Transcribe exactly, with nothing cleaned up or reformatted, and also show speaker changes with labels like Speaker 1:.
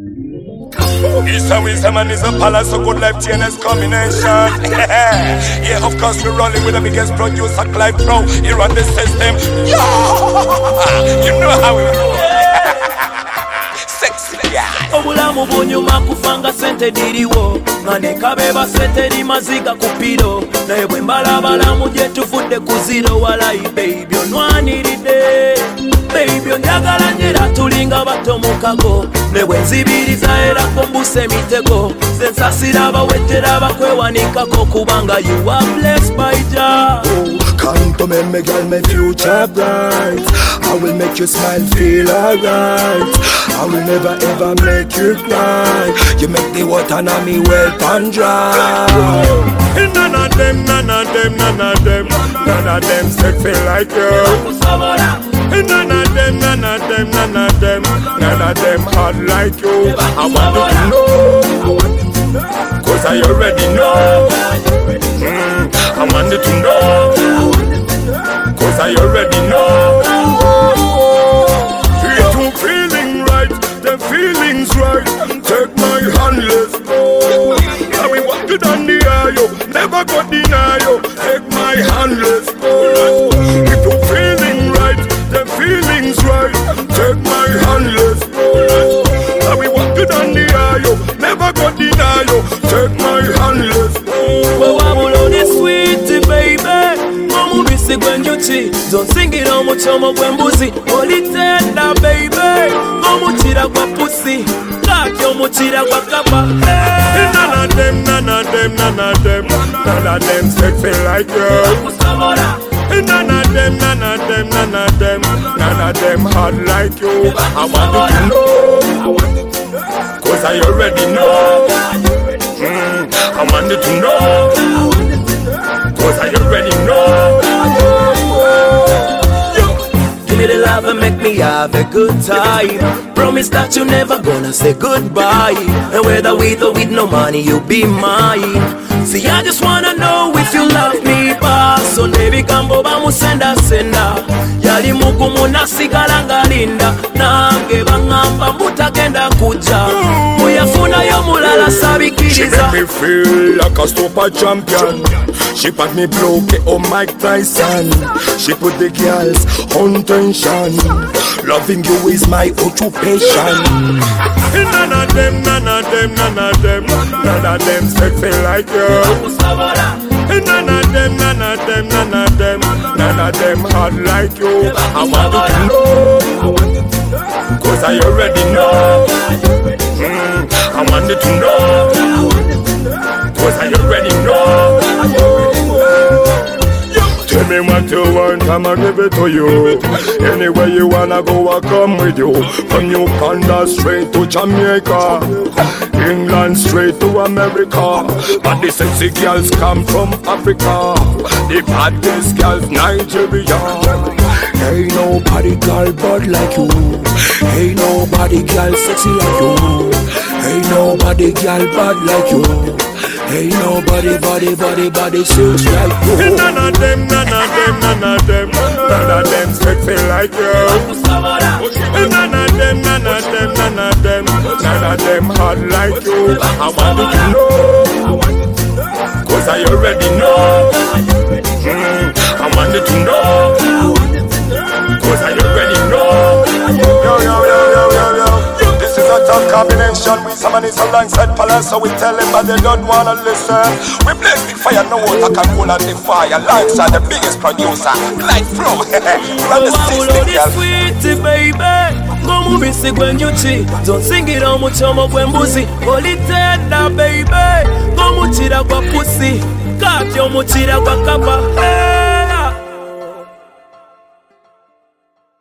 Speaker 1: East and West man is a palace, so good life T N S combination. Yeah, of course we're rolling with the biggest producer, Clive Pro. He run the system. Yo, you know how we roll. Sexy guy.
Speaker 2: Obulamu bunyuma kufanga sente diriwo ngane kabeba sente di maziga kupiro naye bwe mbalabalamu gye tufudde ku zero walayi baby onwaniride baby onjagala njera tulinga bato mu kago ne bwe nzibiriza era kombuse emitego sensasira abawetera bakwewanikako kubanga you are blessed by Jah.
Speaker 3: Come to me, me girl, my future bright. I will make you smile, feel alright. I will never ever make you cry. You make the water on me wet and dry.
Speaker 1: None of them, none of them, none of them, none of them sexy like you. None of them, none of them, none of them, none of them hard like you. I want you to know, cause I already know. Mm, I want you to know, cause I already know. If you feeling right, the feeling's right. Take my hand, let's go. And we walk it on the aisle, never go deny you. Take my hand, let's go. If you feeling right, the feeling's right. Take my hand, let's go. And we walk it on the aisle, never go deny you. Take my hand, let's go.
Speaker 2: Sweet baby, mama bisi gwenjuti, don't sing it on muchomo gwembuzi. Olitenda baby, omuchira kwa pussy, kaki omuchira kwa kapa.
Speaker 1: None of them, none of them, none of them, none of them sexy like you. None of them, none of them, none of them, none of them hard like you. I want you to know, cause I already know. Mm, I want you to know, cause I already know.
Speaker 2: Give me the love and make me have a good time. Promise that you never gonna say goodbye. And whether with or with no money, you'll be mine. See, I just wanna know if you love me, boss. So baby, kambo bamu senda senda. Yali mugumu nasigala ngalinda. Nange bangamba mutagenda kuja. Muyafuna yo mulala sabikiriza.
Speaker 1: She make me feel like a super champion. She pat me bloke oh Mike Tyson. She put the girls on tension. Loving you is my occupation. None of them, none of them, none of them, none of them sexy like you. None of them, none of them, none of them, none of them hard like you. I want you to know, cause I already know. Mm, I want you to know, cause I already know. Tell me what you want, I'ma give it to you. Anywhere you wanna go, I'll come with you. From Uganda straight to Jamaica, England straight to America. But the sexy girls come from Africa, the baddest girls Nigeria. Ain't nobody girl bad like you. Ain't nobody girl sexy like you. Ain't nobody girl bad like you. Ain't nobody, body, body, body suits like you. None of them, none of them, none of them, none of them sexy like you. None of them, none of them, none of them, none of them hard like you. I want you to know, cause I already know. Mm, I want you to know, cause I already know. Yo, yo, yo, yo, yo, yo. This is a tough combination. We summon is alongside Palace, so we tell them but they don't wanna listen. We blaze the fire, no water can hold on the fire. Alongside the biggest producer, Clive Pro. Run the system, girl.
Speaker 2: Sweet baby, ngomu bisi gwenjuti, don't sing it on muchomo gwembuzi. Olitenda baby, ngomu chira kwa pussy, kaki omuchira kwa kapa.